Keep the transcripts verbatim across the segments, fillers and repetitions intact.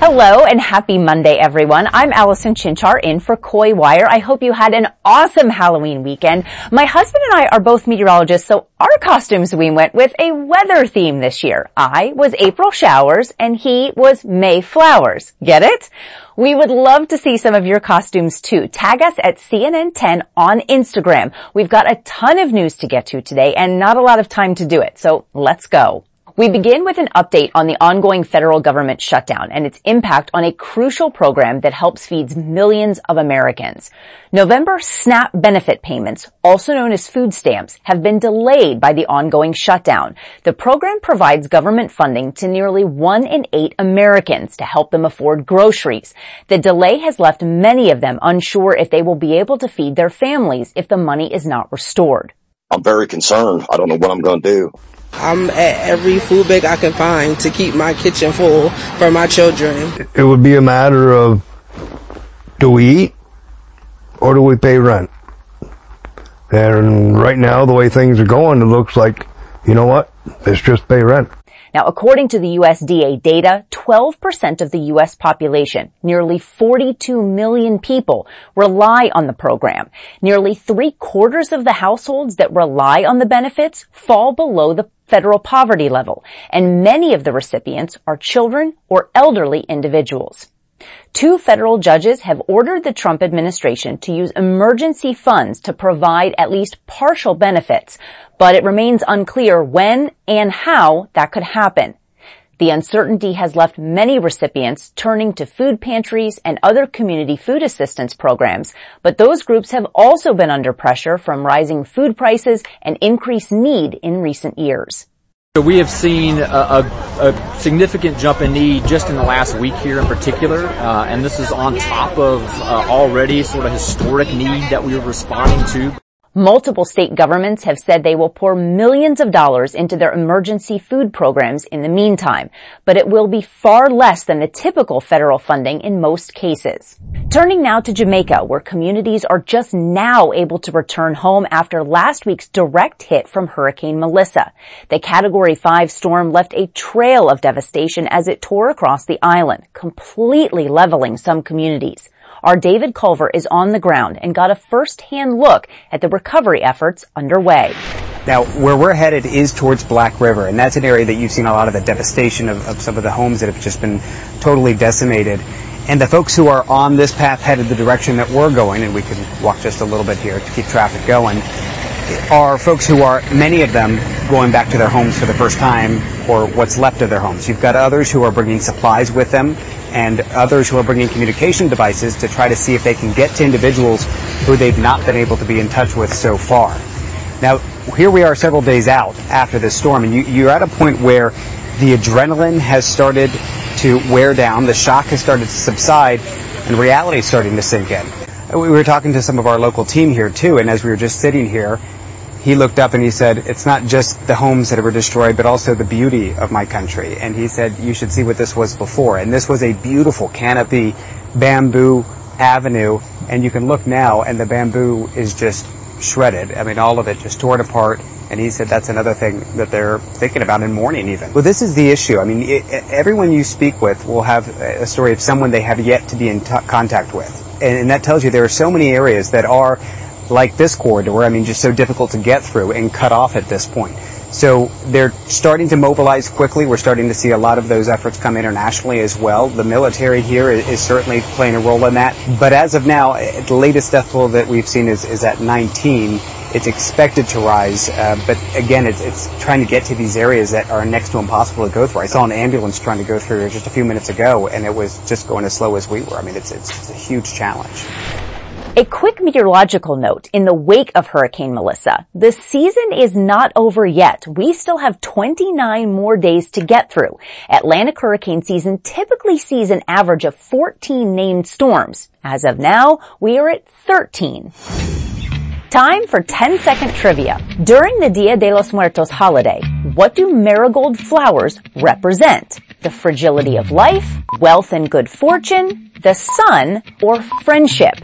Hello and happy Monday, everyone. I'm Allison Chinchar in for Coy Wire. I hope you had an awesome Halloween weekend. My husband and I are both meteorologists, so our costumes we went with a weather theme this year. I was April showers and he was May flowers. Get it? We would love to see some of your costumes too. Tag us at C N N ten on Instagram. We've got a ton of news to get to today and not a lot of time to do it, so let's go. We begin with an update on the ongoing federal government shutdown and its impact on a crucial program that helps feed millions of Americans. November SNAP benefit payments, also known as food stamps, have been delayed by the ongoing shutdown. The program provides government funding to nearly one in eight Americans to help them afford groceries. The delay has left many of them unsure if they will be able to feed their families if the money is not restored. I'm very concerned. I don't know what I'm going to do. I'm at every food bank I can find to keep my kitchen full for my children. It would be a matter of, do we eat or do we pay rent? And right now, the way things are going, it looks like, you know what, let's just pay rent. Now, according to the U S D A data, twelve percent of the U S population, nearly forty-two million people, rely on the program. Nearly three quarters of the households that rely on the benefits fall below the federal poverty level, and many of the recipients are children or elderly individuals. Two federal judges have ordered the Trump administration to use emergency funds to provide at least partial benefits, but it remains unclear when and how that could happen. The uncertainty has left many recipients turning to food pantries and other community food assistance programs, but those groups have also been under pressure from rising food prices and increased need in recent years. We have seen a, a, a significant jump in need just in the last week here in particular, uh, and this is on top of uh, already sort of historic need that we are responding to. Multiple state governments have said they will pour millions of dollars into their emergency food programs in the meantime, but it will be far less than the typical federal funding in most cases. Turning now to Jamaica, where communities are just now able to return home after last week's direct hit from Hurricane Melissa. The Category five storm left a trail of devastation as it tore across the island, completely leveling some communities. Our David Culver is on the ground and got a first-hand look at the recovery efforts underway. Now, where we're headed is towards Black River, and that's an area that you've seen a lot of the devastation of, of some of the homes that have just been totally decimated. And the folks who are on this path headed the direction that we're going, and we can walk just a little bit here to keep traffic going, are folks who are, many of them, going back to their homes for the first time, or what's left of their homes. You've got others who are bringing supplies with them, and others who are bringing communication devices to try to see if they can get to individuals who they've not been able to be in touch with so far. Now, here we are several days out after this storm, and you, you're at a point where the adrenaline has started to wear down, the shock has started to subside, and reality is starting to sink in. We were talking to some of our local team here, too, and as we were just sitting here, he looked up and he said, it's not just the homes that were destroyed, but also the beauty of my country. And he said, you should see what this was before. And this was a beautiful canopy bamboo avenue. And you can look now, and the bamboo is just shredded. I mean, all of it just torn apart. And he said that's another thing that they're thinking about in mourning even. Well, this is the issue. I mean, it, everyone you speak with will have a story of someone they have yet to be in t- contact with. And, and that tells you there are so many areas that are like this corridor, I mean, just so difficult to get through and cut off at this point. So they're starting to mobilize quickly. We're starting to see a lot of those efforts come internationally as well. The military here is, is certainly playing a role in that. But as of now, the latest death toll that we've seen is, is at nineteen. It's expected to rise, uh, but again, it's, it's trying to get to these areas that are next to impossible to go through. I saw an ambulance trying to go through just a few minutes ago, and it was just going as slow as we were. I mean, it's, it's, it's a huge challenge. A quick meteorological note in the wake of Hurricane Melissa. The season is not over yet. We still have twenty-nine more days to get through. Atlantic hurricane season typically sees an average of fourteen named storms. As of now, we are at thirteen. Time for ten second trivia. During the Dia de los Muertos holiday, what do marigold flowers represent? The fragility of life, wealth and good fortune, the sun, or friendship?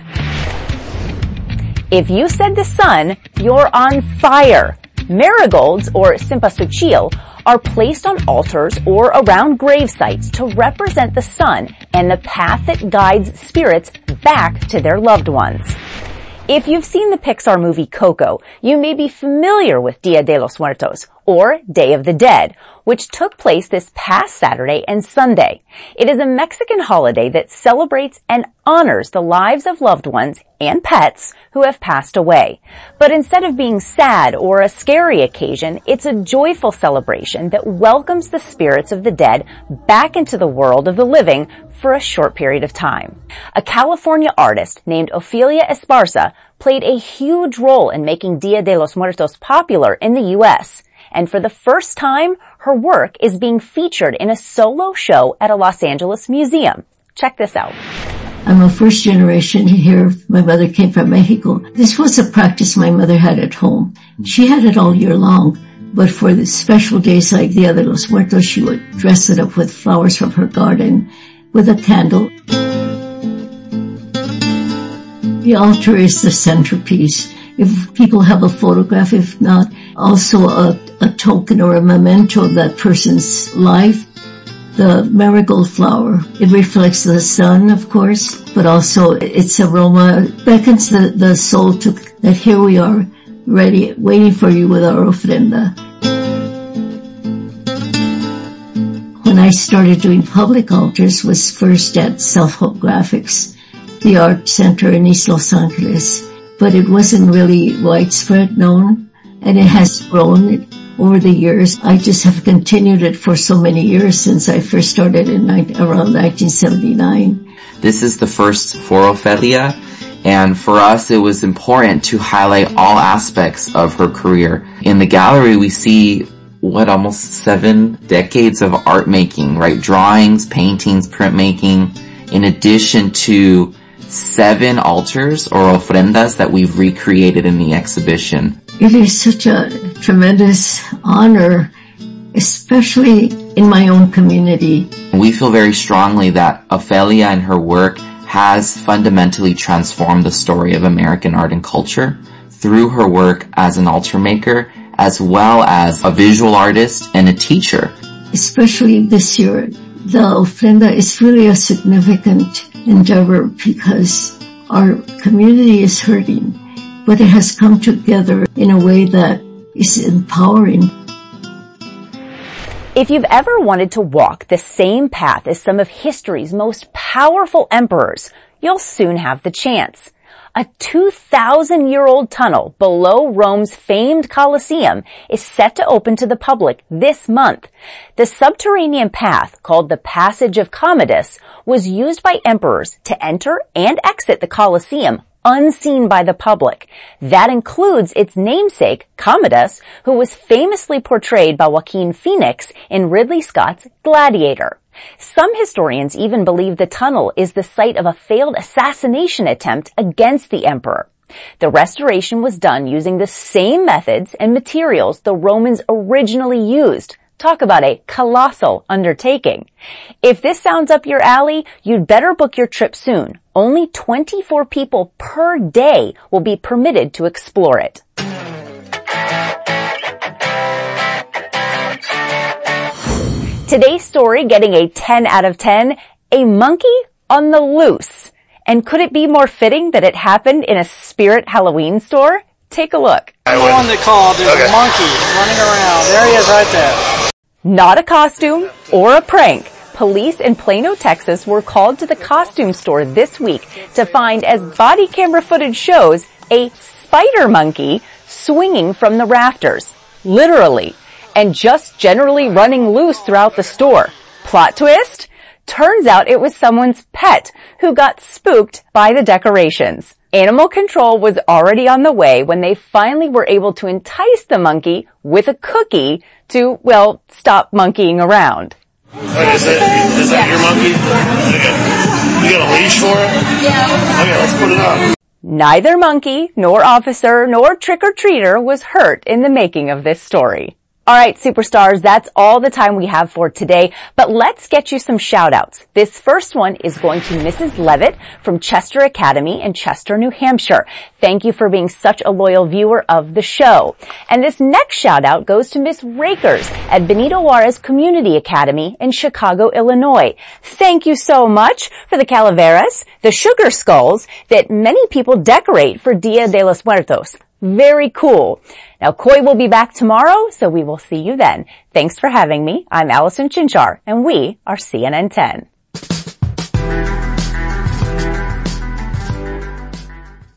If you said the sun, you're on fire. Marigolds, or cempasúchil, are placed on altars or around grave sites to represent the sun and the path that guides spirits back to their loved ones. If you've seen the Pixar movie Coco, you may be familiar with Dia de los Muertos, or Day of the Dead, which took place this past Saturday and Sunday. It is a Mexican holiday that celebrates and honors the lives of loved ones and pets who have passed away. But instead of being sad or a scary occasion, it's a joyful celebration that welcomes the spirits of the dead back into the world of the living for a short period of time. A California artist named Ofelia Esparza played a huge role in making Dia de los Muertos popular in the U S, and for the first time, her work is being featured in a solo show at a Los Angeles museum. Check this out. I'm a first generation here. My mother came from Mexico. This was a practice my mother had at home. She had it all year long, but for the special days like Dia de los Muertos, she would dress it up with flowers from her garden, with a candle. The altar is the centerpiece. If people have a photograph, if not, also a, a token or a memento of that person's life. The marigold flower, it reflects the sun, of course, but also its aroma beckons the, the soul to that here we are, ready, waiting for you with our ofrenda. When I started doing public altars was first at Self-Help Graphics, the art center in East Los Angeles, but it wasn't really widespread known, and it has grown over the years. I just have continued it for so many years since I first started in around nineteen seventy-nine. This is the first for Ofelia, and for us it was important to highlight all aspects of her career. In the gallery we see, what, almost seven decades of art making, right? Drawings, paintings, printmaking, in addition to seven altars or ofrendas that we've recreated in the exhibition. It is such a tremendous honor, especially in my own community. We feel very strongly that Ofelia and her work has fundamentally transformed the story of American art and culture through her work as an altar maker, as well as a visual artist and a teacher. Especially this year, the ofrenda is really a significant endeavor because our community is hurting, but it has come together in a way that is empowering. If you've ever wanted to walk the same path as some of history's most powerful emperors, you'll soon have the chance. A two thousand year old tunnel below Rome's famed Colosseum is set to open to the public this month. The subterranean path, called the Passage of Commodus, was used by emperors to enter and exit the Colosseum unseen by the public. That includes its namesake, Commodus, who was famously portrayed by Joaquin Phoenix in Ridley Scott's Gladiator. Some historians even believe the tunnel is the site of a failed assassination attempt against the emperor. The restoration was done using the same methods and materials the Romans originally used. Talk about a colossal undertaking. If this sounds up your alley, you'd better book your trip soon. Only twenty-four people per day will be permitted to explore it. Today's story getting a ten out of ten, a monkey on the loose. And could it be more fitting that it happened in a Spirit Halloween store? Take a look. The one that called, there's okay. a monkey running around. There he is right there. Not a costume or a prank. Police in Plano, Texas were called to the costume store this week to find, as body camera footage shows, a spider monkey swinging from the rafters. Literally. And just generally running loose throughout the store. Plot twist? Turns out it was someone's pet who got spooked by the decorations. Animal control was already on the way when they finally were able to entice the monkey with a cookie to, well, stop monkeying around. Wait, is that, is that your monkey? Okay. You got a leash for it? Yeah. Okay, let's put it on. Neither monkey, nor officer, nor trick-or-treater was hurt in the making of this story. All right, superstars, that's all the time we have for today, but let's get you some shout outs. This first one is going to Missus Levitt from Chester Academy in Chester, New Hampshire. Thank you for being such a loyal viewer of the show. And this next shout out goes to Miss Rakers at Benito Juarez Community Academy in Chicago, Illinois. Thank you so much for the calaveras, the sugar skulls that many people decorate for Dia de los Muertos. Very cool. Now, Koi will be back tomorrow, so we will see you then. Thanks for having me. I'm Allison Chinchar, and we are C N N ten.